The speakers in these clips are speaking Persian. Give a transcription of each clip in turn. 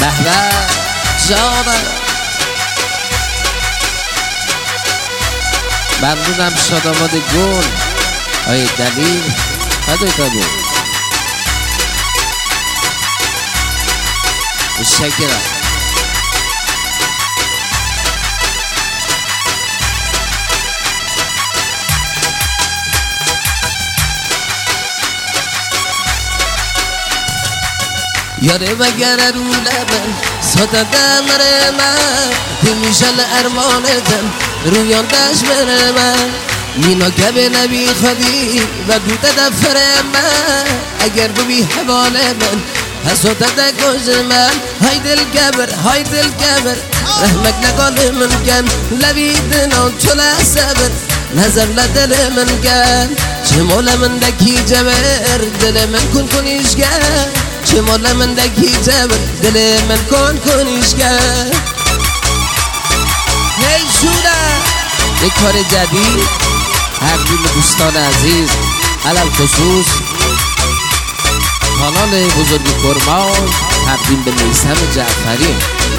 به به جانم ممنونم. شاداماد گل آیه دلیل فدای تابو متشکرم. یاره وگر رو لبن ساده دلر من تمیشل ارمانتم رویان دشت بر من مینا که به نبی خودی و دوده دفر من اگر ببی حوال من حسوده دکوز من های دل گبر رحمک نگال من کن لبی دنان چلا صبر نظر لدل من کن چه مولا من دکی جبر دل من کن کنیش کن چه مولا من دکی جبر دل من کن کنیش کن. هی شوره یک کار جدید تقدیم دوستان عزیز علل خصوص کانال بزرگ کرمان تقدیم به میثم جعفری.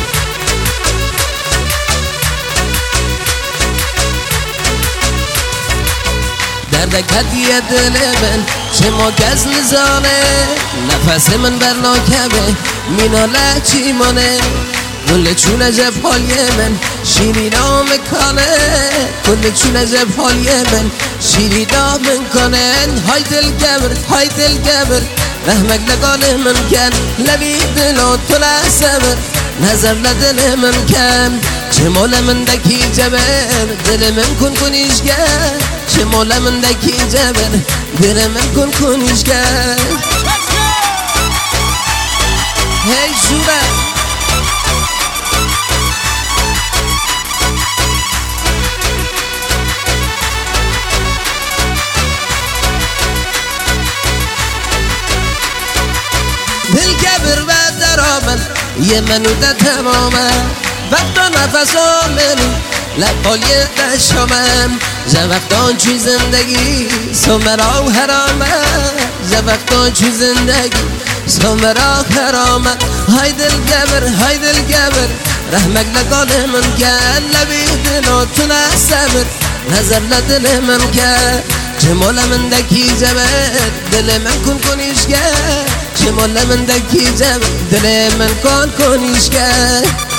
دردک هدیه دل من چه ما گز نزانه نفس من بر ناکبه میناله چی مانه کل چون عجب حالی من شیری نام کنه کل چون عجب حالی من شیری نام کنن های دل گبر رحمک لگال من کن لبی دلو طلع صبر نظر لدل من کن چه مولا من دکی جبر دل من کن کنیش گر چه مولا من دکی جبر دل من کن کنیش گر. هی شوره دل گبر و درامن یه منو ده تمامه وقتا نفس آمنی لبالی دشامم زوقتان چی زندگی سمرا و حرامه زوقتان چی زندگی سمرا و حرامه های دل گبر رحمک لگال من کن لبی دلو تونه صبر نظر لدل من کن چه مولا من دکی جبر دل من کن کنیش گر چه مولا من دکی جبر دل من کن کنیش گر.